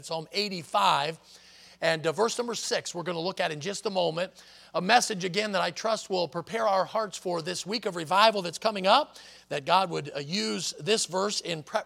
Psalm 85 and verse number 6 we're going to look at in just a moment. A message again that I trust will prepare our hearts for this week of revival that's coming up, that God would use this verse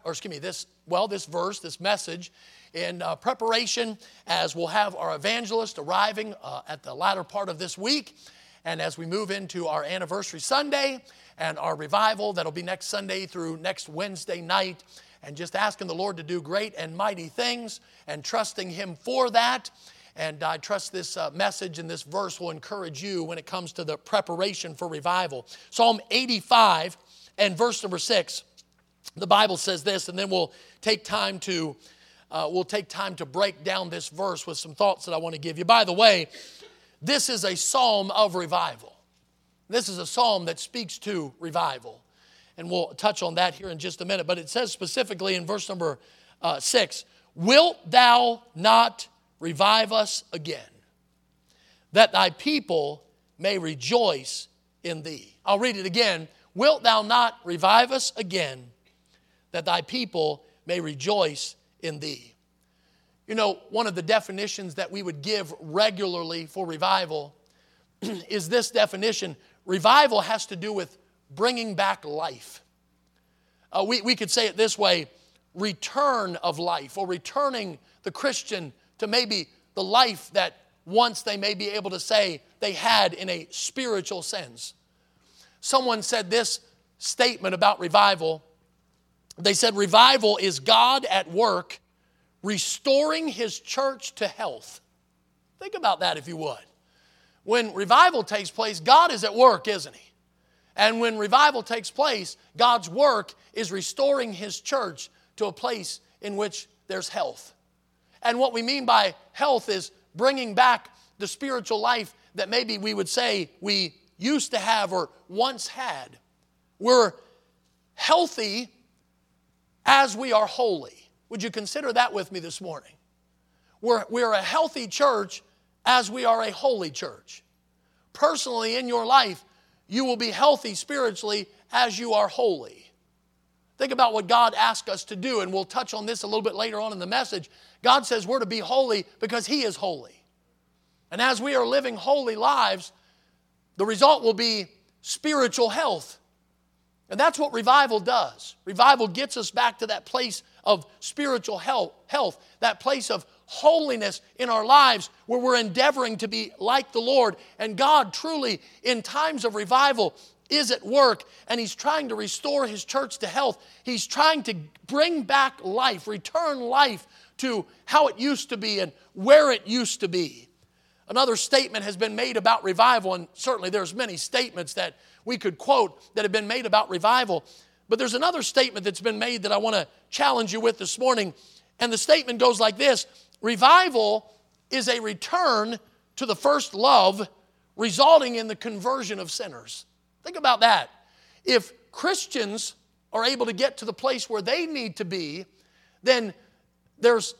this message in preparation as we'll have our evangelist arriving at the latter part of this week, and as we move into our anniversary Sunday and our revival that'll be next Sunday through next Wednesday night, and just asking the Lord to do great and mighty things and trusting Him for that. And I trust this message and this verse will encourage you when it comes to the preparation for revival. Psalm 85 and verse number 6, the Bible says this, and then we'll take time to break down this verse with some thoughts that I want to give you. By the way, this is a psalm of revival. This is a psalm that speaks to revival. And we'll touch on that here in just a minute. But it says specifically in verse number 6, "Wilt thou not revive us again, that thy people may rejoice in thee?" I'll read it again. "Wilt thou not revive us again, that thy people may rejoice in thee?" You know, one of the definitions that we would give regularly for revival is this definition. Revival has to do with bringing back life. We could say it this way: return of life, or returning the Christian to maybe the life that once they may be able to say they had in a spiritual sense. Someone said this statement about revival. They said, revival is God at work restoring His church to health. Think about that if you would. When revival takes place, God is at work, isn't He? And when revival takes place, God's work is restoring His church to a place in which there's health. And what we mean by health is bringing back the spiritual life that maybe we would say we used to have or once had. We're healthy as we are holy. Would you consider that with me this morning? We're a healthy church as we are a holy church. Personally, in your life, you will be healthy spiritually as you are holy. Think about what God asked us to do, and we'll touch on this a little bit later on in the message. God says we're to be holy because He is holy. And as we are living holy lives, the result will be spiritual health. And that's what revival does. Revival gets us back to that place of spiritual health, that place of holiness in our lives where we're endeavoring to be like the Lord. And God truly, in times of revival, is at work, and He's trying to restore His church to health. He's trying to bring back life, return life to how it used to be and where it used to be. Another statement has been made about revival, and certainly there's many statements that we could quote that have been made about revival. But there's another statement that's been made that I want to challenge you with this morning. And the statement goes like this: revival is a return to the first love, resulting in the conversion of sinners. Think about that. If Christians are able to get to the place where they need to be, then there's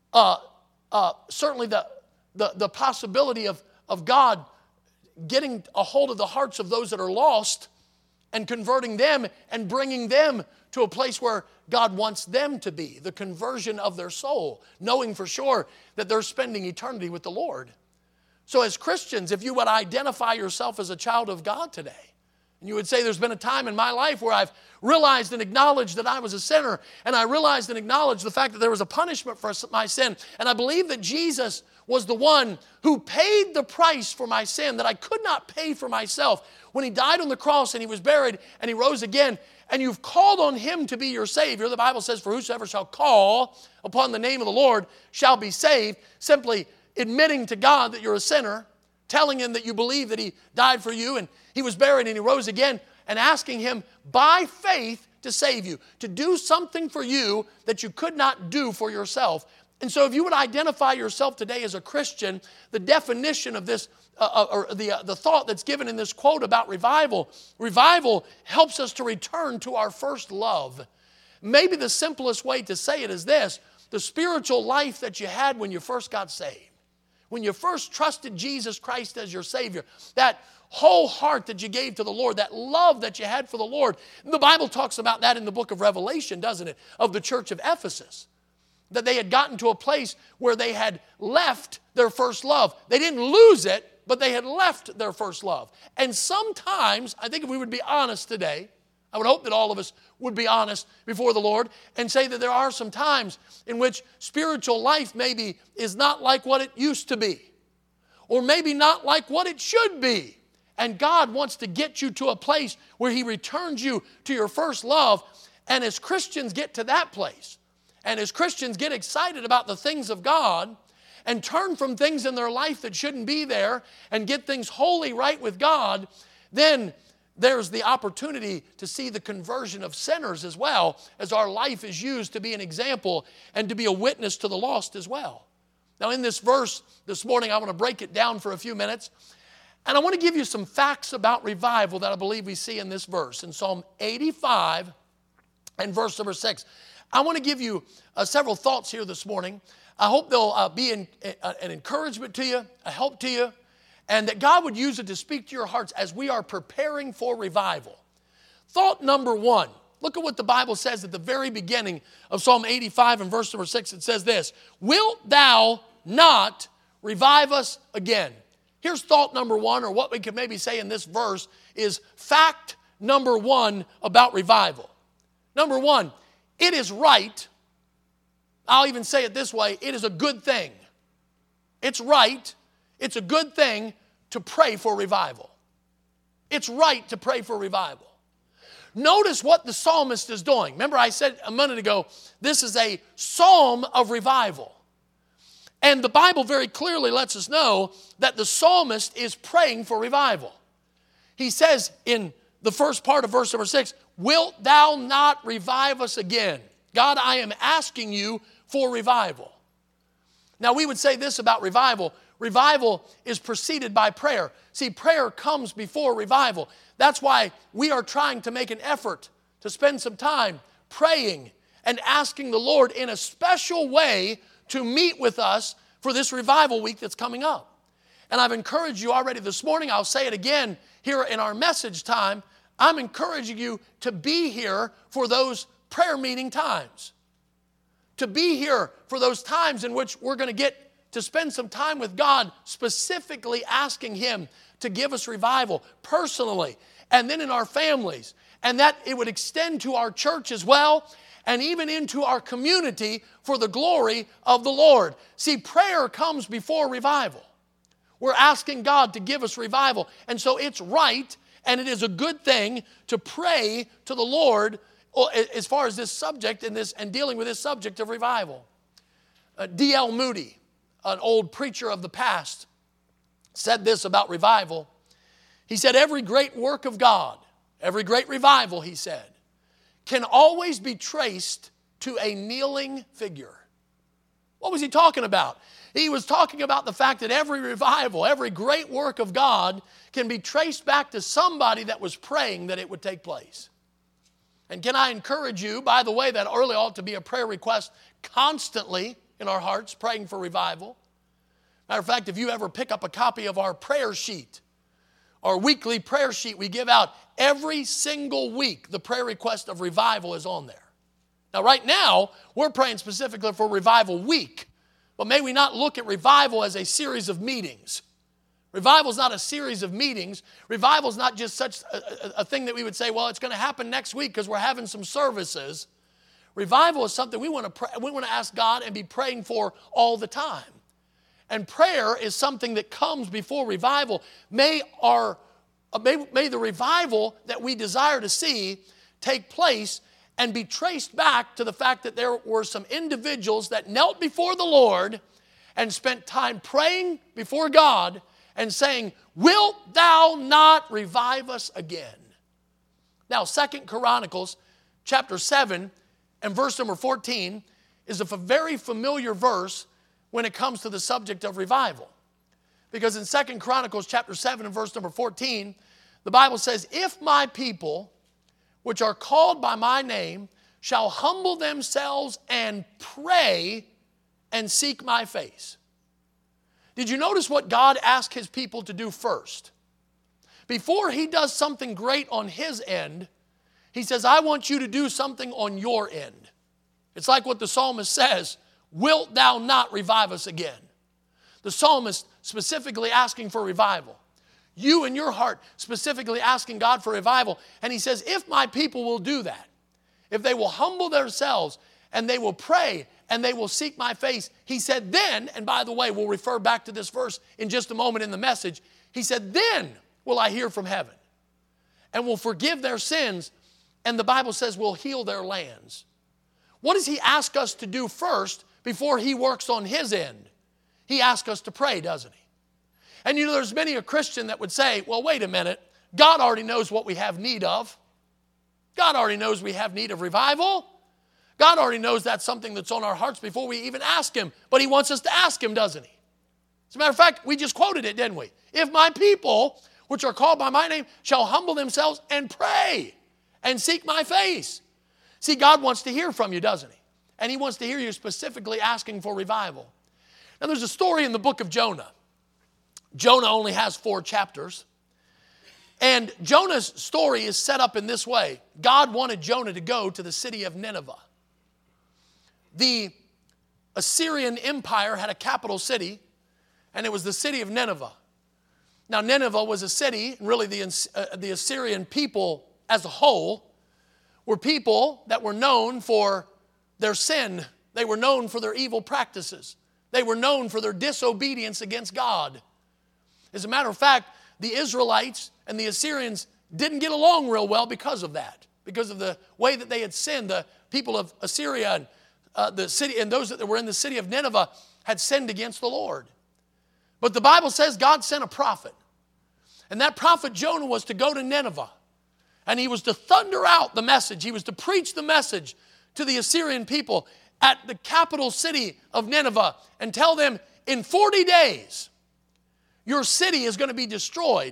certainly the possibility of God getting a hold of the hearts of those that are lost and converting them and bringing them to a place where God wants them to be, the conversion of their soul, knowing for sure that they're spending eternity with the Lord. So as Christians, if you would identify yourself as a child of God today, and you would say, there's been a time in my life where I've realized and acknowledged that I was a sinner, and I realized and acknowledged the fact that there was a punishment for my sin, and I believe that Jesus was the one who paid the price for my sin that I could not pay for myself when He died on the cross and He was buried and He rose again, and you've called on Him to be your Savior. The Bible says, for whosoever shall call upon the name of the Lord shall be saved. Simply admitting to God that you're a sinner, telling Him that you believe that He died for you and He was buried and He rose again, and asking Him by faith to save you, to do something for you that you could not do for yourself. And so if you would identify yourself today as a Christian, the definition of this, or the thought that's given in this quote about revival helps us to return to our first love. Maybe the simplest way to say it is this: the spiritual life that you had when you first got saved, when you first trusted Jesus Christ as your Savior, that whole heart that you gave to the Lord, that love that you had for the Lord. And the Bible talks about that in the book of Revelation, doesn't it? Of the church of Ephesus. that they had gotten to a place where they had left their first love. They didn't lose it, but they had left their first love. And sometimes, I think if we would be honest today, I would hope that all of us would be honest before the Lord and say that there are some times in which spiritual life maybe is not like what it used to be, or maybe not like what it should be. And God wants to get you to a place where He returns you to your first love. And as Christians get to that place, and as Christians get excited about the things of God and turn from things in their life that shouldn't be there and get things wholly right with God, then there's the opportunity to see the conversion of sinners as well, as our life is used to be an example and to be a witness to the lost as well. Now in this verse this morning, I want to break it down for a few minutes. And I want to give you some facts about revival that I believe we see in this verse. In Psalm 85 and verse number 6. I want to give you several thoughts here this morning. I hope they'll be an encouragement to you, a help to you, and that God would use it to speak to your hearts as we are preparing for revival. Thought number one. Look at what the Bible says at the very beginning of Psalm 85 and verse number 6. It says this, "Wilt thou not revive us again?" Here's thought number one, or what we could maybe say in this verse is fact number one about revival. Number one, it is right. I'll even say it this way, it is a good thing. It's right. It's a good thing to pray for revival. It's right to pray for revival. Notice what the psalmist is doing. Remember I said a minute ago, this is a psalm of revival. And the Bible very clearly lets us know that the psalmist is praying for revival. He says in the first part of verse number 6, "Wilt thou not revive us again?" God, I am asking you for revival. Now we would say this about revival. Revival is preceded by prayer. See, prayer comes before revival. That's why we are trying to make an effort to spend some time praying and asking the Lord in a special way to meet with us for this revival week that's coming up. And I've encouraged you already this morning. I'll say it again here in our message time. I'm encouraging you to be here for those prayer meeting times. To be here for those times in which we're going to get to spend some time with God, specifically asking Him to give us revival personally and then in our families. And that it would extend to our church as well and even into our community for the glory of the Lord. See, prayer comes before revival. We're asking God to give us revival. And so it's right and it is a good thing to pray to the Lord as far as this subject and dealing with this subject of revival. D.L. Moody, an old preacher of the past, said this about revival. He said, "Every great work of God, every great revival," he said, "can always be traced to a kneeling figure." What was he talking about? He was talking about the fact that every revival, every great work of God can be traced back to somebody that was praying that it would take place. And can I encourage you, by the way, that early ought to be a prayer request constantly in our hearts, praying for revival. Matter of fact, if you ever pick up a copy of our prayer sheet, our weekly prayer sheet we give out every single week, the prayer request of revival is on there. Now, right now, we're praying specifically for Revival Week, but may we not look at revival as a series of meetings. Revival is not a series of meetings. Revival is not just such a thing that we would say, well, it's going to happen next week because we're having some services. Revival is something we want to ask God and be praying for all the time. And prayer is something that comes before revival. May the revival that we desire to see take place and be traced back to the fact that there were some individuals that knelt before the Lord and spent time praying before God and saying, "Wilt thou not revive us again?" Now, 2 Chronicles chapter 7 and verse number 14 is a very familiar verse when it comes to the subject of revival. Because in 2 Chronicles chapter 7 and verse number 14, the Bible says, "If my people, which are called by my name, shall humble themselves and pray and seek my face." Did you notice what God asked His people to do first? Before He does something great on His end, He says, I want you to do something on your end. It's like what the psalmist says, wilt thou not revive us again? The psalmist specifically asking for revival. You in your heart specifically asking God for revival. And he says, if my people will do that, if they will humble themselves and they will pray and they will seek my face, he said then, and by the way, we'll refer back to this verse in just a moment in the message, he said, then will I hear from heaven and will forgive their sins, and the Bible says will heal their lands. What does he ask us to do first before he works on his end? He asks us to pray, doesn't he? And you know, there's many a Christian that would say, well, wait a minute, God already knows what we have need of. God already knows we have need of revival. God already knows that's something that's on our hearts before we even ask him. But he wants us to ask him, doesn't he? As a matter of fact, we just quoted it, didn't we? If my people, which are called by my name, shall humble themselves and pray and seek my face. See, God wants to hear from you, doesn't he? And he wants to hear you specifically asking for revival. Now, there's a story in the book of Jonah. Jonah only has 4 chapters. And Jonah's story is set up in this way. God wanted Jonah to go to the city of Nineveh. The Assyrian Empire had a capital city, and it was the city of Nineveh. Now, Nineveh was a city, and really the Assyrian people as a whole were people that were known for their sin. They were known for their evil practices. They were known for their disobedience against God. As a matter of fact, the Israelites and the Assyrians didn't get along real well because of that, because of the way that they had sinned. The people of Assyria and the city and those that were in the city of Nineveh had sinned against the Lord. But the Bible says God sent a prophet. And that prophet Jonah was to go to Nineveh. And he was to thunder out the message. He was to preach the message to the Assyrian people at the capital city of Nineveh and tell them, in 40 days, your city is going to be destroyed.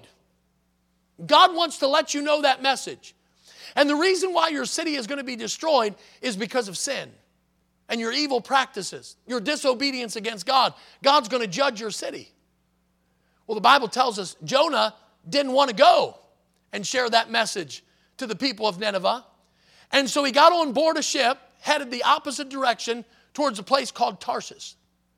God wants to let you know that message. And the reason why your city is going to be destroyed is because of sin and your evil practices, your disobedience against God. God's going to judge your city. Well, the Bible tells us Jonah didn't want to go and share that message to the people of Nineveh. And so he got on board a ship, headed the opposite direction towards a place called Tarsus.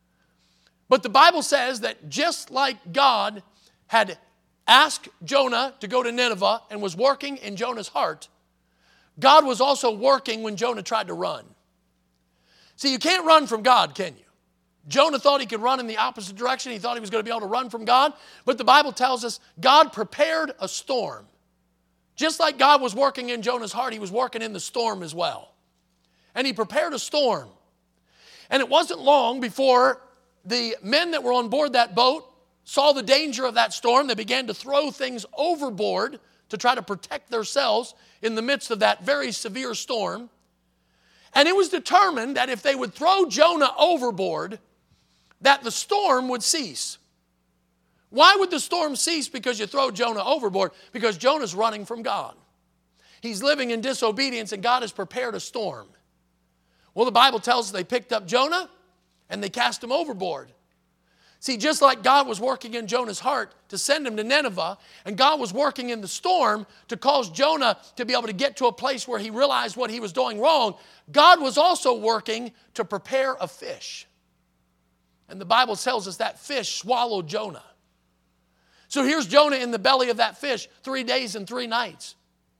But the Bible says that just like God had asked Jonah to go to Nineveh and was working in Jonah's heart, God was also working when Jonah tried to run. See, you can't run from God, can you? Jonah thought he could run in the opposite direction. He thought he was going to be able to run from God. But the Bible tells us God prepared a storm. Just like God was working in Jonah's heart, he was working in the storm as well. And he prepared a storm. And it wasn't long before the men that were on board that boat saw the danger of that storm. They began to throw things overboard to try to protect themselves in the midst of that very severe storm. And it was determined that if they would throw Jonah overboard, that the storm would cease. Why would the storm cease because you throw Jonah overboard? Because Jonah's running from God. He's living in disobedience and God has prepared a storm. Well, the Bible tells us they picked up Jonah and they cast him overboard. See, just like God was working in Jonah's heart to send him to Nineveh, and God was working in the storm to cause Jonah to be able to get to a place where he realized what he was doing wrong, God was also working to prepare a fish. And the Bible tells us that fish swallowed Jonah. So here's Jonah in the belly of that fish 3 days and 3 nights.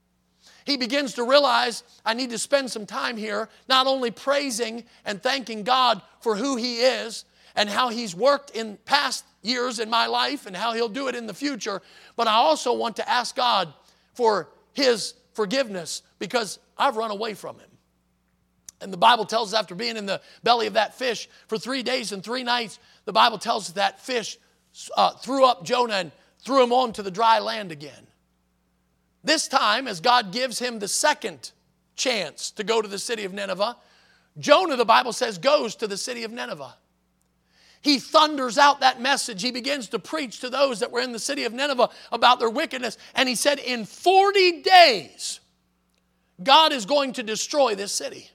He begins to realize, I need to spend some time here, not only praising and thanking God for who He is and how He's worked in past years in my life and how He'll do it in the future, but I also want to ask God for His forgiveness because I've run away from Him. And the Bible tells us after being in the belly of that fish for 3 days and 3 nights, the Bible tells us that fish threw up Jonah and threw him onto the dry land again. This time, as God gives him the second chance to go to the city of Nineveh, Jonah, the Bible says, goes to the city of Nineveh. He thunders out that message. He begins to preach to those that were in the city of Nineveh about their wickedness. And he said, in 40 days, God is going to destroy this city.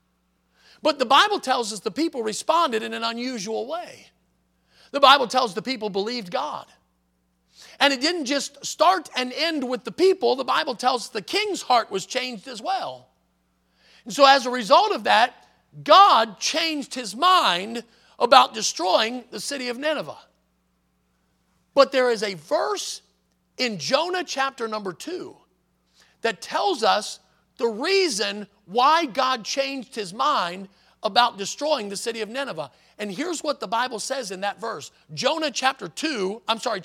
But the Bible tells us the people responded in an unusual way. The Bible tells the people believed God. And it didn't just start and end with the people. The Bible tells us the king's heart was changed as well. And so as a result of that, God changed his mind about destroying the city of Nineveh. But there is a verse in Jonah chapter number 2 that tells us the reason why God changed his mind about destroying the city of Nineveh. And here's what the Bible says in that verse. Jonah chapter 3,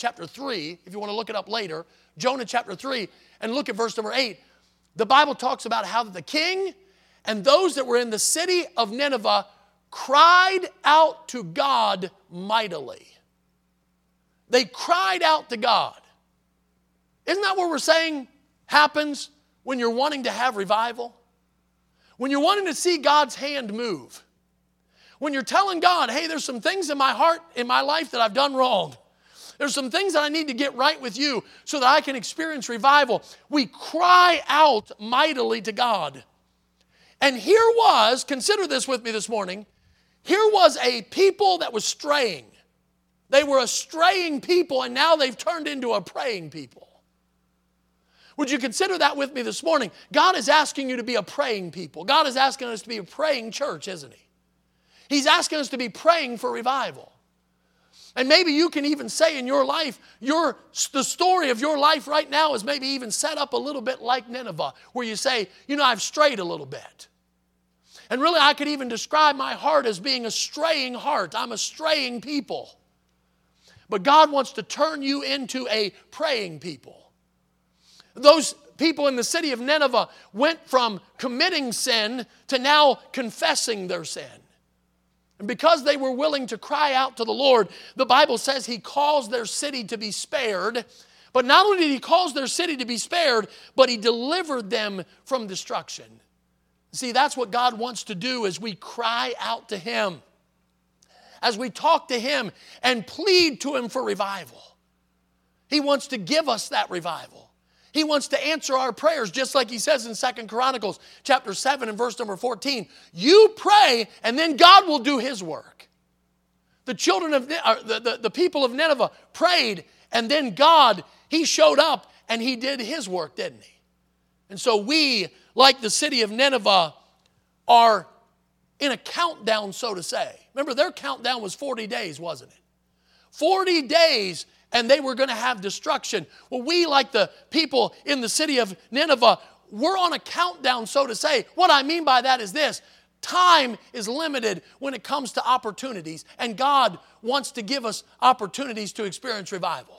if you want to look it up later. Jonah chapter 3, and look at verse number 8. The Bible talks about how the king and those that were in the city of Nineveh cried out to God mightily. They cried out to God. Isn't that what we're saying happens when you're wanting to have revival? When you're wanting to see God's hand move. When you're telling God, hey, there's some things in my heart, in my life that I've done wrong. There's some things that I need to get right with you so that I can experience revival. We cry out mightily to God. And here was, consider this with me this morning, here was a people that was straying. They were a straying people, and now they've turned into a praying people. Would you consider that with me this morning? God is asking you to be a praying people. God is asking us to be a praying church, isn't He? He's asking us to be praying for revival. And maybe you can even say in your life, the story of your life right now is maybe even set up a little bit like Nineveh, where you say, I've strayed a little bit. And really, I could even describe my heart as being a straying heart. I'm a straying people. But God wants to turn you into a praying people. Those people in the city of Nineveh went from committing sin to now confessing their sin. And because they were willing to cry out to the Lord, the Bible says He caused their city to be spared. But not only did He cause their city to be spared, but He delivered them from destruction. See, that's what God wants to do as we cry out to Him, as we talk to Him and plead to Him for revival. He wants to give us that revival. He wants to answer our prayers, just like He says in 2 Chronicles chapter 7 and verse number 14. You pray, and then God will do His work. The children of the people of Nineveh prayed, and then God, He showed up and He did His work, didn't He? And so we, like the city of Nineveh, are in a countdown, so to say. Remember, their countdown was 40 days, wasn't it? 40 days, and they were going to have destruction. Well, we, like the people in the city of Nineveh, we're on a countdown, so to say. What I mean by that is this. Time is limited when it comes to opportunities, and God wants to give us opportunities to experience revival.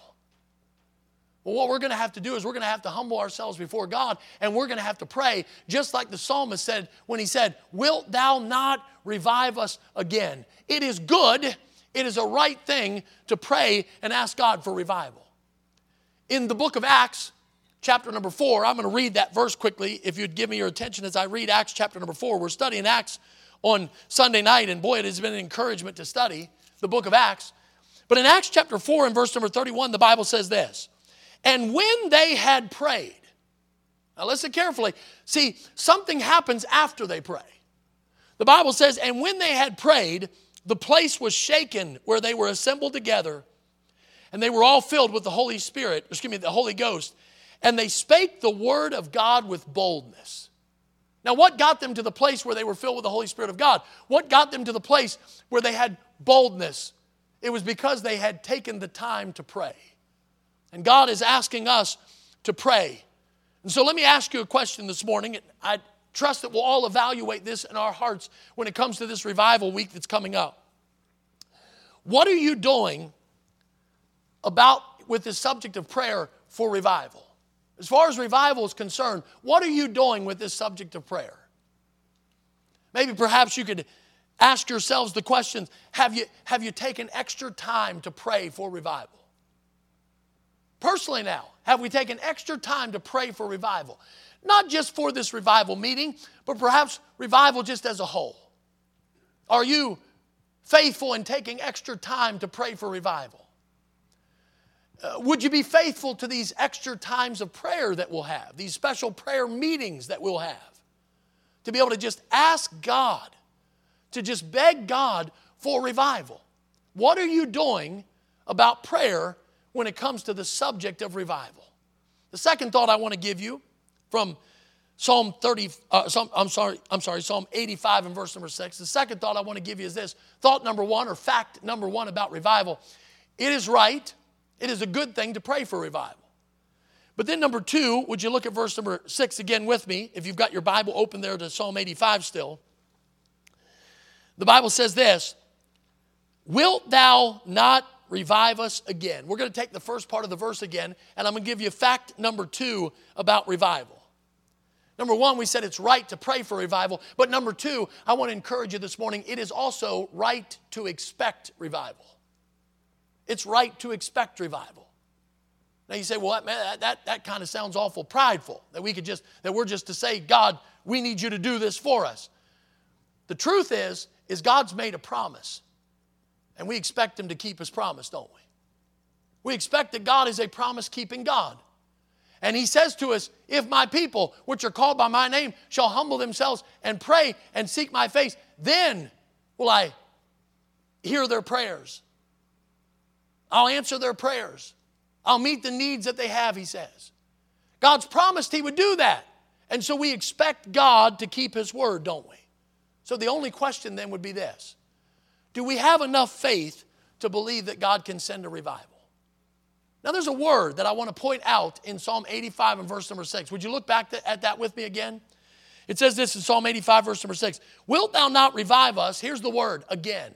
Well, what we're going to have to do is we're going to have to humble ourselves before God, and we're going to have to pray, just like the psalmist said when he said, "Wilt thou not revive us again?" It is good, it is a right thing to pray and ask God for revival. In the book of Acts, chapter number 4, I'm going to read that verse quickly, if you'd give me your attention as I read Acts chapter number 4. We're studying Acts on Sunday night, and boy, it has been an encouragement to study the book of Acts. But in Acts chapter 4 and verse number 31, the Bible says this, "And when they had prayed," now listen carefully, see, something happens after they pray. The Bible says, "And when they had prayed, the place was shaken where they were assembled together, and they were all filled with the Holy Ghost, and they spake the word of God with boldness." Now, what got them to the place where they were filled with the Holy Spirit of God? What got them to the place where they had boldness? It was because they had taken the time to pray. And God is asking us to pray. And so let me ask you a question this morning. And I trust that we'll all evaluate this in our hearts when it comes to this revival week that's coming up. What are you doing with the subject of prayer for revival? As far as revival is concerned, what are you doing with this subject of prayer? Maybe perhaps you could ask yourselves the questions, have you taken extra time to pray for revival? Personally now, have we taken extra time to pray for revival? Not just for this revival meeting, but perhaps revival just as a whole. Are you faithful in taking extra time to pray for revival? Would you be faithful to these extra times of prayer that we'll have, these special prayer meetings that we'll have, to be able to just ask God, to just beg God for revival? What are you doing about prayer when it comes to the subject of revival? The second thought I want to give you from Psalm 85 and verse number 6. The second thought I want to give you is this. Thought number one, or fact number one about revival. It is right, it is a good thing to pray for revival. But then number two, would you look at verse number 6 again with me, if you've got your Bible open there to Psalm 85 still. The Bible says this, wilt thou not revive us again? We're going to take the first part of the verse again, and I'm going to give you fact number two about revival. Number one, we said it's right to pray for revival. But number two, I want to encourage you this morning, it is also right to expect revival. It's right to expect revival. Now you say, well, man, that kind of sounds awful prideful, that we're just to say, God, we need you to do this for us. The truth is God's made a promise. And we expect him to keep his promise, don't we? We expect that God is a promise-keeping God. And he says to us, if my people, which are called by my name, shall humble themselves and pray and seek my face, then will I hear their prayers. I'll answer their prayers. I'll meet the needs that they have, he says. God's promised he would do that. And so we expect God to keep his word, don't we? So the only question then would be this. Do we have enough faith to believe that God can send a revival? Now there's a word that I want to point out in Psalm 85 and verse number 6. Would you look back at that with me again? It says this in Psalm 85 verse number 6. Wilt thou not revive us? Here's the word, again.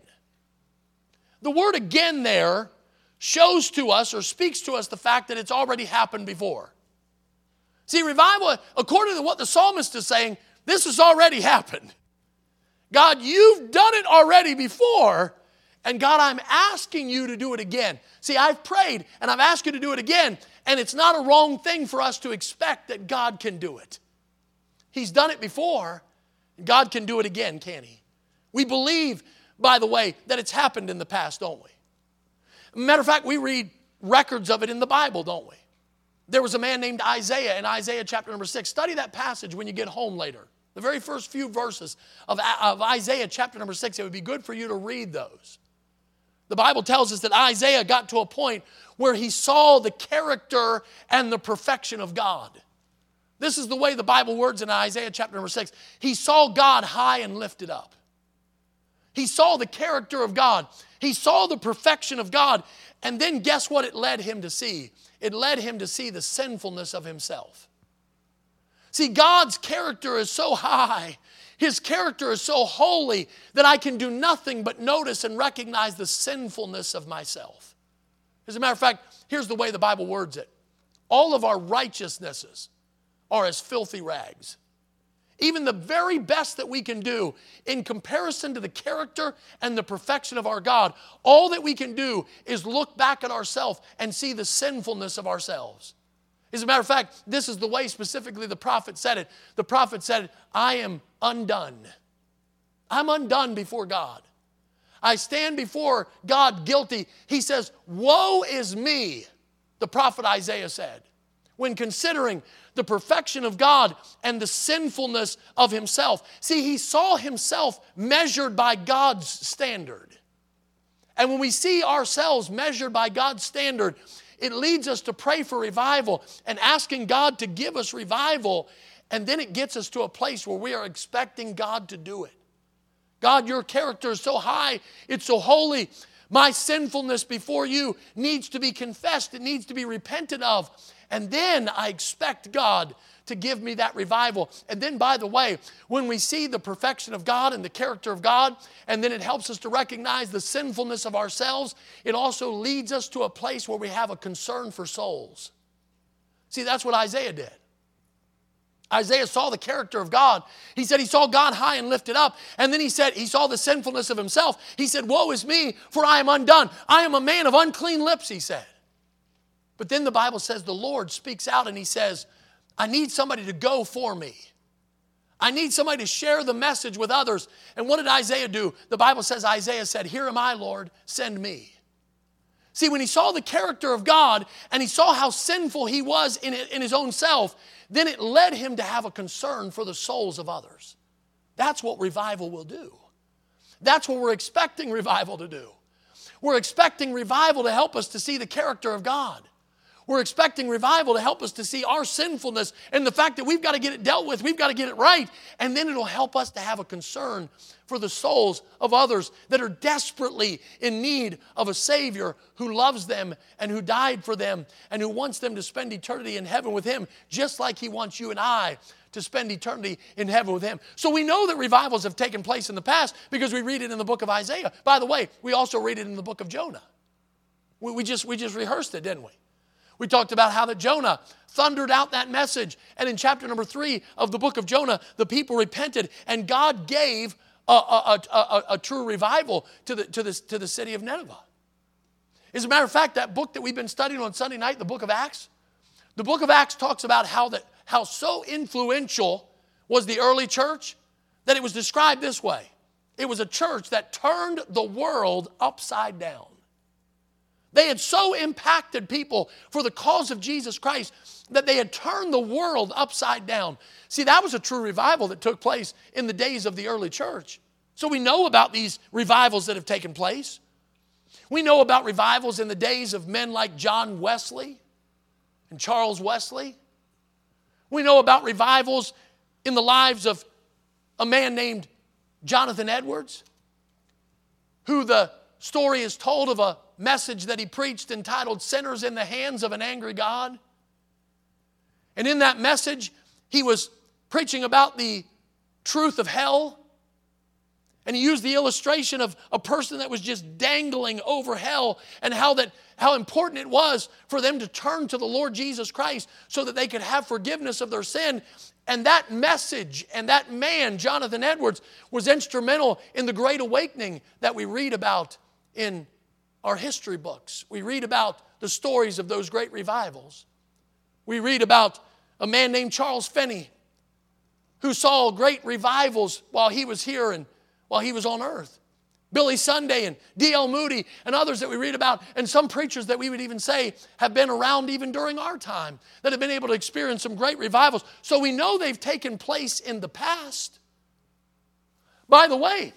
The word again there shows to us or speaks to us the fact that it's already happened before. See, revival, according to what the psalmist is saying, this has already happened. God, you've done it already before, and God, I'm asking you to do it again. See, I've prayed, and I've asked you to do it again, and it's not a wrong thing for us to expect that God can do it. He's done it before, and God can do it again, can't he? We believe, by the way, that it's happened in the past, don't we? Matter of fact, we read records of it in the Bible, don't we? There was a man named Isaiah in Isaiah chapter number 6. Study that passage when you get home later. The very first few verses of Isaiah chapter number 6, it would be good for you to read those. The Bible tells us that Isaiah got to a point where he saw the character and the perfection of God. This is the way the Bible words in Isaiah chapter number 6. He saw God high and lifted up. He saw the character of God. He saw the perfection of God. And then guess what it led him to see? It led him to see the sinfulness of himself. See, God's character is so high, his character is so holy that I can do nothing but notice and recognize the sinfulness of myself. As a matter of fact, here's the way the Bible words it. All of our righteousnesses are as filthy rags. Even the very best that we can do in comparison to the character and the perfection of our God, all that we can do is look back at ourselves and see the sinfulness of ourselves. As a matter of fact, this is the way specifically the prophet said it. The prophet said, I am undone. I'm undone before God. I stand before God guilty. He says, woe is me, the prophet Isaiah said, when considering the perfection of God and the sinfulness of himself. See, he saw himself measured by God's standard. And when we see ourselves measured by God's standard, it leads us to pray for revival and asking God to give us revival. And then it gets us to a place where we are expecting God to do it. God, your character is so high, it's so holy. My sinfulness before you needs to be confessed. It needs to be repented of. And then I expect God to give me that revival. And then, by the way, when we see the perfection of God and the character of God, and then it helps us to recognize the sinfulness of ourselves, it also leads us to a place where we have a concern for souls. See, that's what Isaiah did. Isaiah saw the character of God. He said he saw God high and lifted up. And then he said he saw the sinfulness of himself. He said, woe is me, for I am undone. I am a man of unclean lips, he said. But then the Bible says the Lord speaks out and he says, I need somebody to go for me. I need somebody to share the message with others. And what did Isaiah do? The Bible says Isaiah said, here am I, Lord, send me. See, when he saw the character of God and he saw how sinful he was in his own self, then it led him to have a concern for the souls of others. That's what revival will do. That's what we're expecting revival to do. We're expecting revival to help us to see the character of God. We're expecting revival to help us to see our sinfulness and the fact that we've got to get it dealt with. We've got to get it right. And then it'll help us to have a concern for the souls of others that are desperately in need of a Savior who loves them and who died for them and who wants them to spend eternity in heaven with Him, just like He wants you and I to spend eternity in heaven with Him. So we know that revivals have taken place in the past because we read it in the book of Isaiah. By the way, we also read it in the book of Jonah. We just rehearsed it, didn't we? We talked about how that Jonah thundered out that message. And in chapter number 3 of the book of Jonah, the people repented and God gave a true revival to the city of Nineveh. As a matter of fact, that book that we've been studying on Sunday night, the book of Acts talks about how so influential was the early church that it was described this way. It was a church that turned the world upside down. They had so impacted people for the cause of Jesus Christ that they had turned the world upside down. See, that was a true revival that took place in the days of the early church. So we know about these revivals that have taken place. We know about revivals in the days of men like John Wesley and Charles Wesley. We know about revivals in the lives of a man named Jonathan Edwards, who the story is told of a message that he preached entitled "Sinners in the Hands of an Angry God." And in that message, he was preaching about the truth of hell. And he used the illustration of a person that was just dangling over hell and how important it was for them to turn to the Lord Jesus Christ so that they could have forgiveness of their sin. And that message and that man, Jonathan Edwards, was instrumental in the Great Awakening that we read about in our history books. We read about the stories of those great revivals. We read about a man named Charles Finney who saw great revivals while he was here and while he was on earth. Billy Sunday and D.L. Moody and others that we read about, and some preachers that we would even say have been around even during our time that have been able to experience some great revivals. So we know they've taken place in the past. By the way,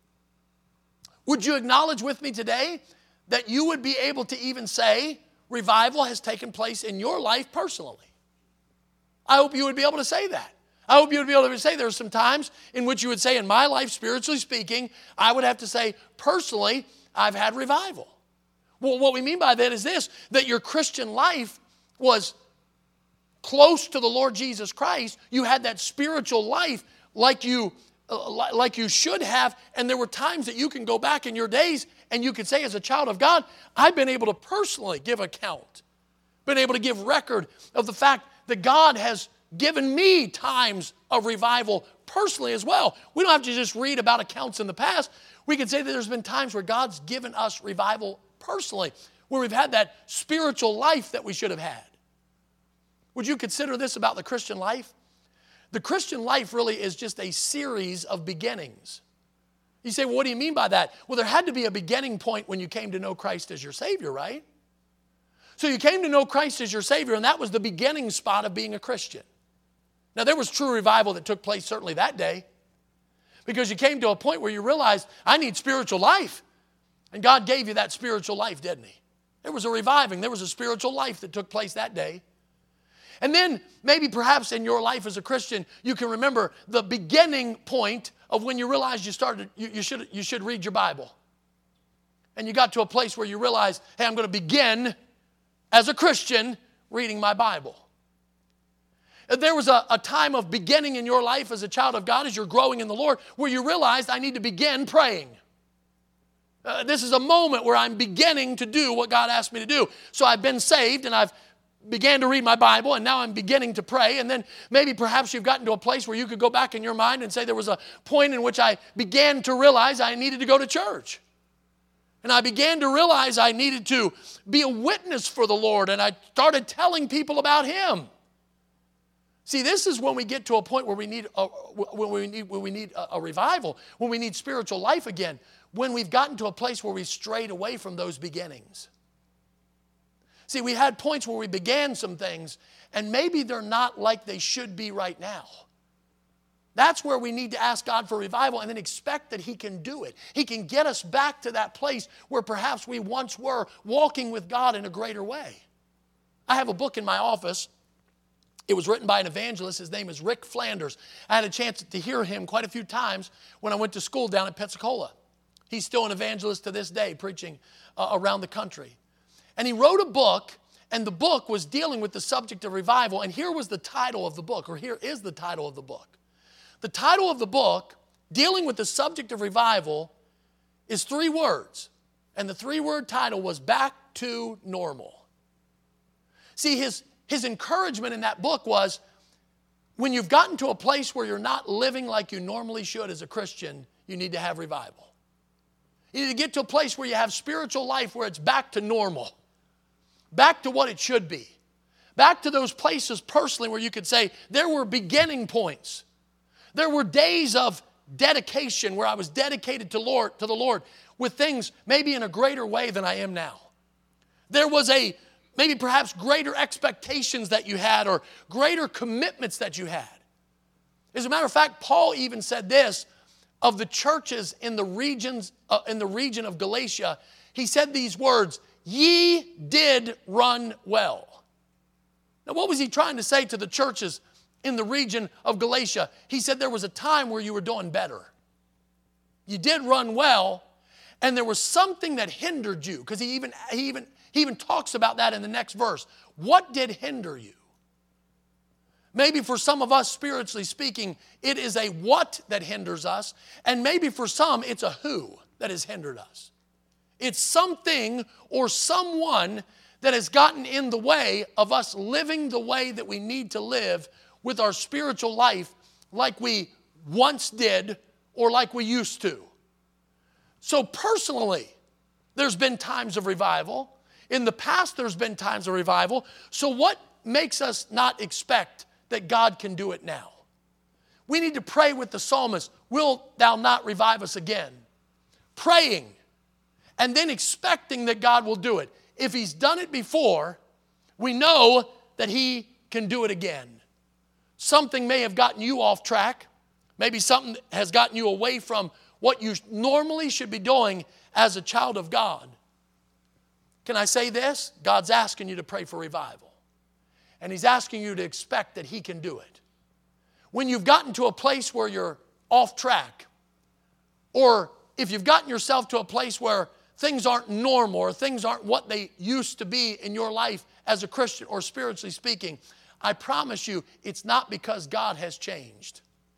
would you acknowledge with me today that you would be able to even say revival has taken place in your life personally? I hope you would be able to say that. I hope you would be able to say there are some times in which you would say, in my life, spiritually speaking, I would have to say, personally, I've had revival. Well, what we mean by that is this, that your Christian life was close to the Lord Jesus Christ. You had that spiritual life like you should have, and there were times that you can go back in your days and you could say, as a child of God, I've been able to personally give account, been able to give record of the fact that God has given me times of revival personally as well. We don't have to just read about accounts in the past. We can say that there's been times where God's given us revival personally, where we've had that spiritual life that we should have had. Would you consider this about the Christian life? The Christian life really is just a series of beginnings. You say, well, what do you mean by that? Well, there had to be a beginning point when you came to know Christ as your Savior, right? So you came to know Christ as your Savior, and that was the beginning spot of being a Christian. Now, there was true revival that took place certainly that day because you came to a point where you realized, I need spiritual life. And God gave you that spiritual life, didn't He? There was a reviving. There was a spiritual life that took place that day. And then maybe perhaps in your life as a Christian, you can remember the beginning point of when you realized you should read your Bible. And you got to a place where you realized, hey, I'm going to begin as a Christian reading my Bible. There was a time of beginning in your life as a child of God, as you're growing in the Lord, where you realized I need to begin praying. This is a moment where I'm beginning to do what God asked me to do. So I've been saved and I've began to read my Bible and now I'm beginning to pray. And then maybe perhaps you've gotten to a place where you could go back in your mind and say there was a point in which I began to realize I needed to go to church. And I began to realize I needed to be a witness for the Lord, and I started telling people about Him. See, this is when we get to a point where we need a revival, when we need spiritual life again, when we've gotten to a place where we strayed away from those beginnings. See, we had points where we began some things, and maybe they're not like they should be right now. That's where we need to ask God for revival and then expect that He can do it. He can get us back to that place where perhaps we once were walking with God in a greater way. I have a book in my office. It was written by an evangelist. His name is Rick Flanders. I had a chance to hear him quite a few times when I went to school down in Pensacola. He's still an evangelist to this day, preaching around the country. And he wrote a book, and the book was dealing with the subject of revival. And here was the title of the book, or here is the title of the book. The title of the book, dealing with the subject of revival, is 3 words. And the 3-word title was Back to Normal. See, his encouragement in that book was, when you've gotten to a place where you're not living like you normally should as a Christian, you need to have revival. You need to get to a place where you have spiritual life where it's back to normal, back to what it should be, back to those places personally where you could say, there were beginning points. There were days of dedication where I was dedicated to the Lord with things maybe in a greater way than I am now. There was maybe perhaps greater expectations that you had or greater commitments that you had. As a matter of fact, Paul even said this of the churches in the region of Galatia. He said these words, "Ye did run well." Now, what was he trying to say to the churches in the region of Galatia? He said there was a time where you were doing better. You did run well, and there was something that hindered you, because he even talks about that in the next verse. What did hinder you? Maybe for some of us, spiritually speaking, it is a what that hinders us, and maybe for some, it's a who that has hindered us. It's something or someone that has gotten in the way of us living the way that we need to live with our spiritual life like we once did or like we used to. So personally, there's been times of revival. In the past, there's been times of revival. So what makes us not expect that God can do it now? We need to pray with the psalmist, "Wilt thou not revive us again?" Praying and then expecting that God will do it. If he's done it before, we know that he can do it again. Something may have gotten you off track. Maybe something has gotten you away from what you normally should be doing as a child of God. Can I say this? God's asking you to pray for revival. And he's asking you to expect that he can do it. When you've gotten to a place where you're off track, or if you've gotten yourself to a place where things aren't normal or things aren't what they used to be in your life as a Christian or spiritually speaking, I promise you it's not because God has changed.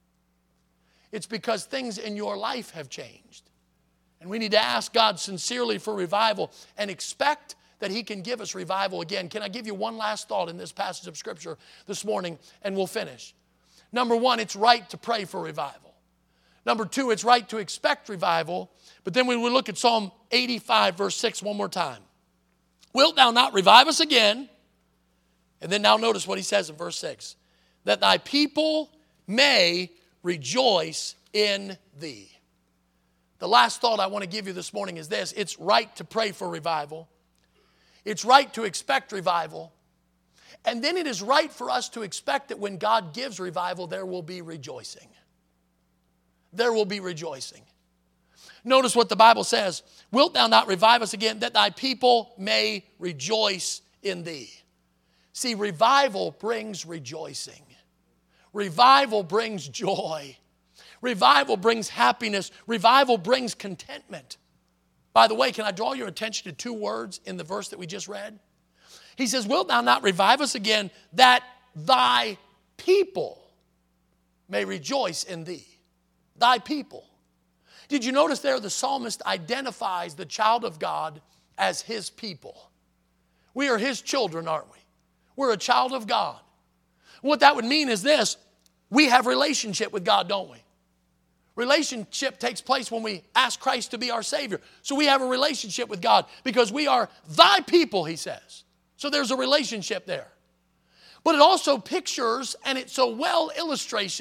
It's because things in your life have changed. And we need to ask God sincerely for revival and expect that he can give us revival again. Can I give you one last thought in this passage of Scripture this morning, and we'll finish. Number one, it's right to pray for revival. Number two, it's right to expect revival. But then we will look at Psalm 85, verse 6 one more time. "Wilt thou not revive us again?" And then now notice what he says in verse 6. "That thy people may rejoice in thee." The last thought I want to give you this morning is this. It's right to pray for revival. It's right to expect revival. And then it is right for us to expect that when God gives revival, there will be rejoicing. There will be rejoicing. Notice what the Bible says. "Wilt thou not revive us again, that thy people may rejoice in thee?" See, revival brings rejoicing. Revival brings joy. Revival brings happiness. Revival brings contentment. By the way, can I draw your attention to 2 words in the verse that we just read? He says, "Wilt thou not revive us again, that thy people may rejoice in thee?" Thy people. Did you notice there the psalmist identifies the child of God as his people? We are his children, aren't we? We're a child of God. What that would mean is this. We have relationship with God, don't we? Relationship takes place when we ask Christ to be our Savior. So we have a relationship with God because we are thy people, he says. So there's a relationship there. But it also pictures, and it so well illustrates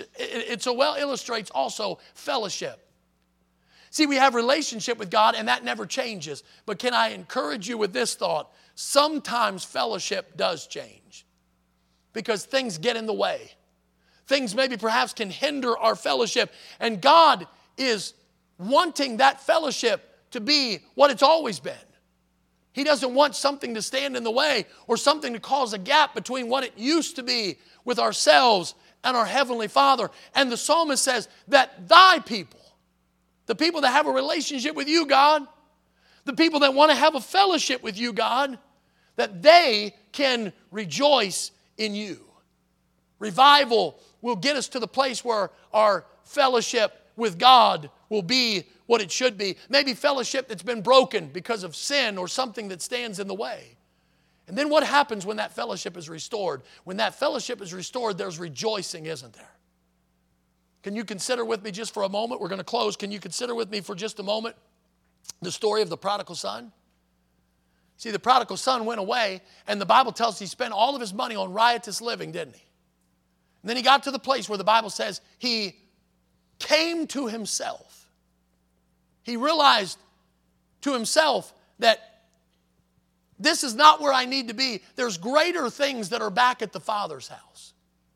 also fellowship. See, we have relationship with God, and that never changes. But can I encourage you with this thought? Sometimes fellowship does change because things get in the way. Things maybe perhaps can hinder our fellowship. And God is wanting that fellowship to be what it's always been. He doesn't want something to stand in the way or something to cause a gap between what it used to be with ourselves and our Heavenly Father. And the psalmist says that thy people, the people that have a relationship with you, God, the people that want to have a fellowship with you, God, that they can rejoice in you. Revival will get us to the place where our fellowship with God will be what it should be. Maybe fellowship that's been broken because of sin or something that stands in the way. And then what happens when that fellowship is restored? When that fellowship is restored, there's rejoicing, isn't there? Can you consider with me just for a moment? We're going to close. Can you consider with me for just a moment the story of the prodigal son? See, the prodigal son went away, and the Bible tells us he spent all of his money on riotous living, didn't he? And then he got to the place where the Bible says he came to himself. He realized to himself that this is not where I need to be. There's greater things that are back at the Father's house.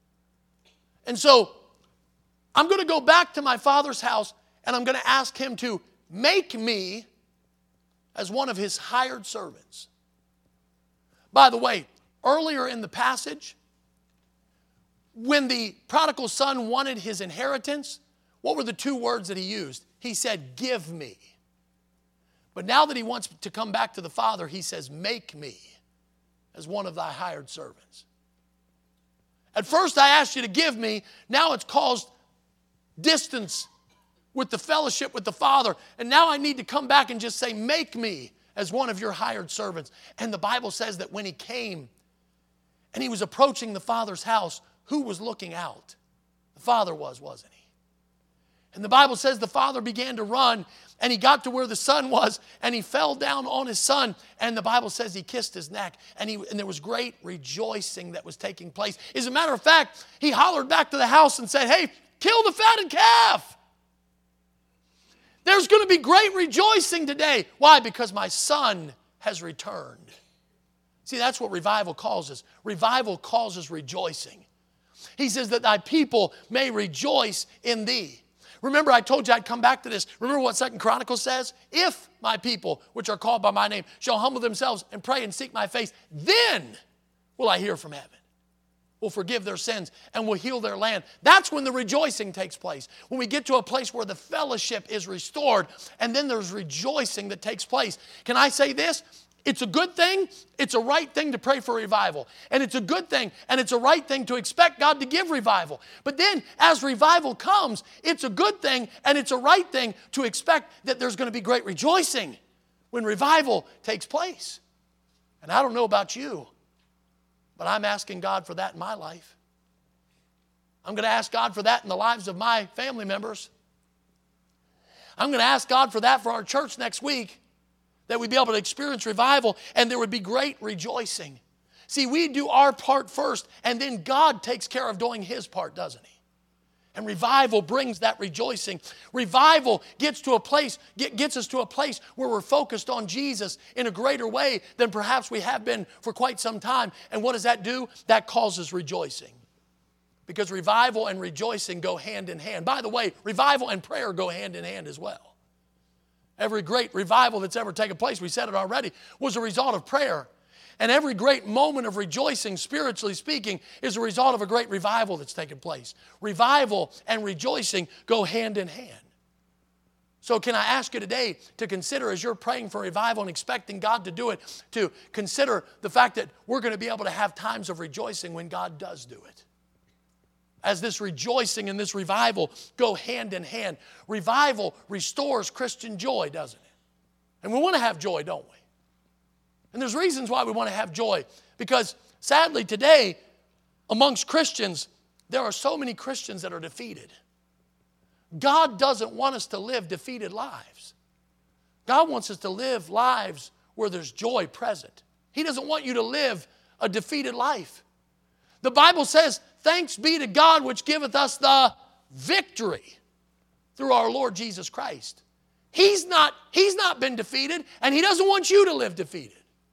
And so I'm going to go back to my Father's house, and I'm going to ask him to make me as one of his hired servants. By the way, earlier in the passage, when the prodigal son wanted his inheritance, what were the two words that he used? He said, give me. But now that he wants to come back to the Father, he says, make me as one of thy hired servants. At first I asked you to give me. Now it's caused distance with the fellowship with the Father. And now I need to come back and just say, make me as one of your hired servants. And the Bible says that when he came and he was approaching the Father's house, who was looking out? The Father was, wasn't he? And the Bible says the Father began to run, and he got to where the Son was, and he fell down on his Son, and the Bible says he kissed his neck, and there was great rejoicing that was taking place. As a matter of fact, he hollered back to the house and said, hey, kill the fatted calf. There's going to be great rejoicing today. Why? Because my son has returned. See, that's what revival causes. Revival causes rejoicing. He says that thy people may rejoice in thee. Remember, I told you I'd come back to this. Remember what 2 Chronicles says? If my people, which are called by my name, shall humble themselves and pray and seek my face, then will I hear from heaven. Will forgive their sins and will heal their land. That's when the rejoicing takes place. When we get to a place where the fellowship is restored, and then there's rejoicing that takes place. Can I say this? It's a good thing. It's a right thing to pray for revival. And it's a good thing. And it's a right thing to expect God to give revival. But then as revival comes, it's a good thing and it's a right thing to expect that there's going to be great rejoicing when revival takes place. And I don't know about you, but I'm asking God for that in my life. I'm going to ask God for that in the lives of my family members. I'm going to ask God for that for our church next week, that we'd be able to experience revival and there would be great rejoicing. See, we do our part first, and then God takes care of doing his part, doesn't he? And revival brings that rejoicing. Revival gets us to a place where we're focused on Jesus in a greater way than perhaps we have been for quite some time. And what does that do? That causes rejoicing. Because revival and rejoicing go hand in hand. By the way, revival and prayer go hand in hand as well. Every great revival that's ever taken place, we said it already, was a result of prayer. And every great moment of rejoicing, spiritually speaking, is a result of a great revival that's taken place. Revival and rejoicing go hand in hand. So can I ask you today to consider, as you're praying for revival and expecting God to do it, to consider the fact that we're going to be able to have times of rejoicing when God does do it. As this rejoicing and this revival go hand in hand. Revival restores Christian joy, doesn't it? And we want to have joy, don't we? And there's reasons why we want to have joy. Because sadly today, amongst Christians, there are so many Christians that are defeated. God doesn't want us to live defeated lives. God wants us to live lives where there's joy present. He doesn't want you to live a defeated life. The Bible says, thanks be to God which giveth us the victory through our Lord Jesus Christ. He's not been defeated, and he doesn't want you to live defeated.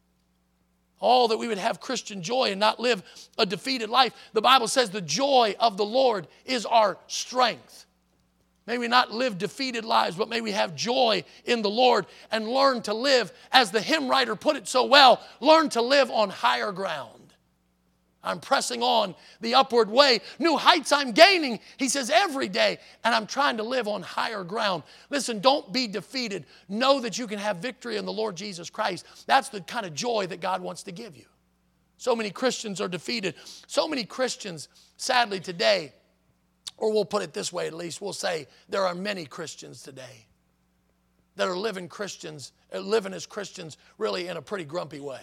Oh, that we would have Christian joy and not live a defeated life. The Bible says the joy of the Lord is our strength. May we not live defeated lives, but may we have joy in the Lord and learn to live, as the hymn writer put it so well, learn to live on higher ground. I'm pressing on the upward way. New heights I'm gaining, he says, every day. And I'm trying to live on higher ground. Listen, don't be defeated. Know that you can have victory in the Lord Jesus Christ. That's the kind of joy that God wants to give you. So many Christians are defeated. So many Christians, sadly today, or we'll put it this way at least, we'll say there are many Christians today that are living as Christians really in a pretty grumpy way.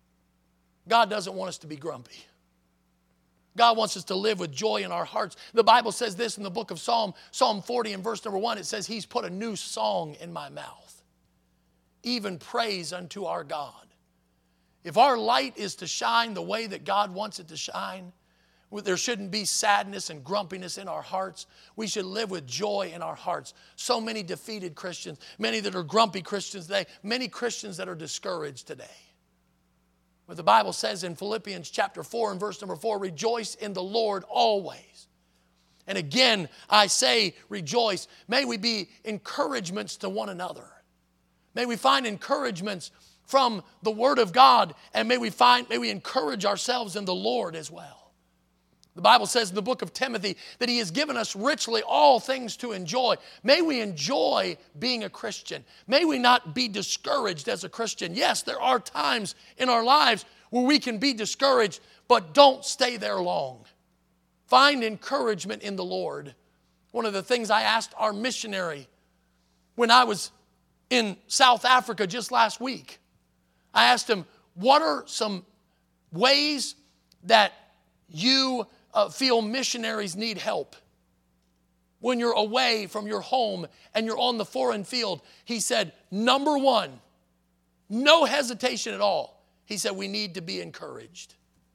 God doesn't want us to be grumpy. God wants us to live with joy in our hearts. The Bible says this in the book of Psalm 40 and verse number 1. It says, He's put a new song in my mouth, even praise unto our God. If our light is to shine the way that God wants it to shine, there shouldn't be sadness and grumpiness in our hearts. We should live with joy in our hearts. So many defeated Christians, many that are grumpy Christians today, many Christians that are discouraged today. But the Bible says in Philippians chapter 4 and verse number 4, rejoice in the Lord always. And again, I say rejoice. May we be encouragements to one another. May we find encouragements from the Word of God, and may we encourage ourselves in the Lord as well. The Bible says in the book of Timothy that He has given us richly all things to enjoy. May we enjoy being a Christian. May we not be discouraged as a Christian. Yes, there are times in our lives where we can be discouraged, but don't stay there long. Find encouragement in the Lord. One of the things I asked our missionary when I was in South Africa just last week, I asked him, what are some ways that you feel missionaries need help when you're away from your home and you're on the foreign field? He said, number one, no hesitation at all. He said, we need to be encouraged.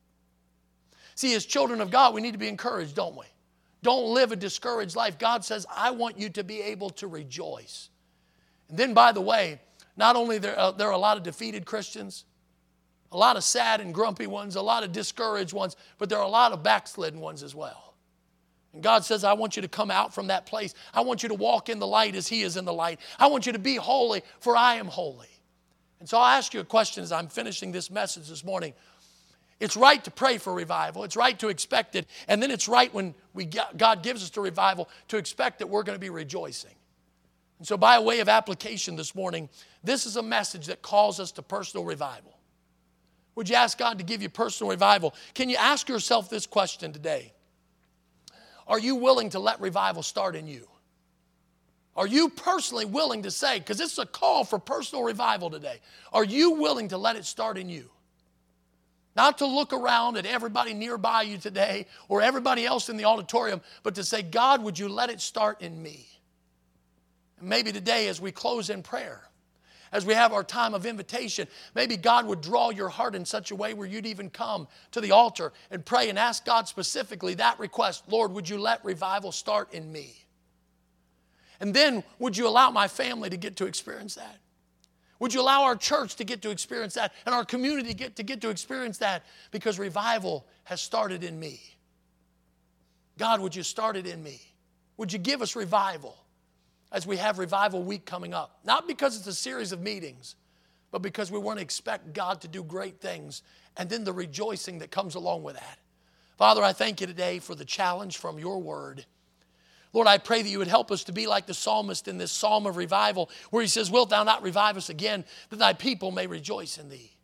See, as children of God, we need to be encouraged, don't we? Don't live a discouraged life. God says, I want you to be able to rejoice. And then, by the way, not only there are a lot of defeated Christians, a lot of sad and grumpy ones, a lot of discouraged ones, but there are a lot of backslidden ones as well. And God says, I want you to come out from that place. I want you to walk in the light as He is in the light. I want you to be holy, for I am holy. And so I'll ask you a question as I'm finishing this message this morning. It's right to pray for revival. It's right to expect it. And then it's right when God gives us the revival to expect that we're going to be rejoicing. And so by way of application this morning, this is a message that calls us to personal revival. Would you ask God to give you personal revival? Can you ask yourself this question today? Are you willing to let revival start in you? Are you personally willing to say, because this is a call for personal revival today, are you willing to let it start in you? Not to look around at everybody nearby you today or everybody else in the auditorium, but to say, God, would you let it start in me? And maybe today as we close in prayer, as we have our time of invitation, maybe God would draw your heart in such a way where you'd even come to the altar and pray and ask God specifically that request, Lord, would you let revival start in me? And then would you allow my family to get to experience that? Would you allow our church to get to experience that and our community to get to experience that? Because revival has started in me. God, would you start it in me? Would you give us revival as we have Revival Week coming up? Not because it's a series of meetings, but because we want to expect God to do great things and then the rejoicing that comes along with that. Father, I thank you today for the challenge from your word. Lord, I pray that you would help us to be like the psalmist in this psalm of revival where he says, wilt thou not revive us again, that thy people may rejoice in thee?